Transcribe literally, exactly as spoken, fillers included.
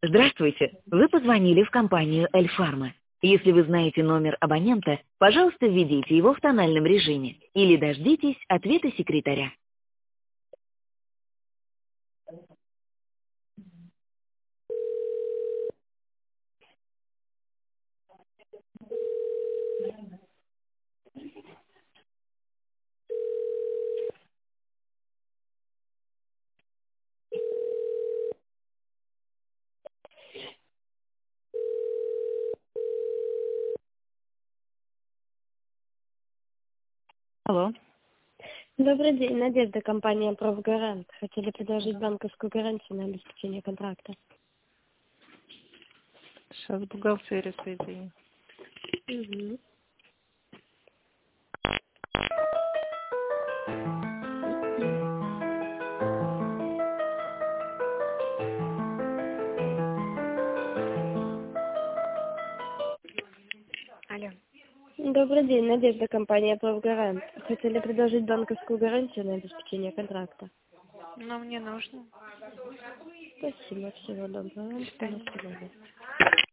Здравствуйте. Вы позвонили в компанию Эльфарма. Если вы знаете номер абонента, пожалуйста, введите его в тональном режиме или дождитесь ответа секретаря. Алло. Добрый день, Надежда, компания «Профгарант». Хотели предложить банковскую гарантию на обеспечение контракта. Сейчас бухгалтерия соединю. Угу. Алло. Добрый день, Надежда, компания «Профгарант». Хотели предложить банковскую гарантию на обеспечение контракта. Но мне нужно. Спасибо, всего доброго. До свидания. До свидания.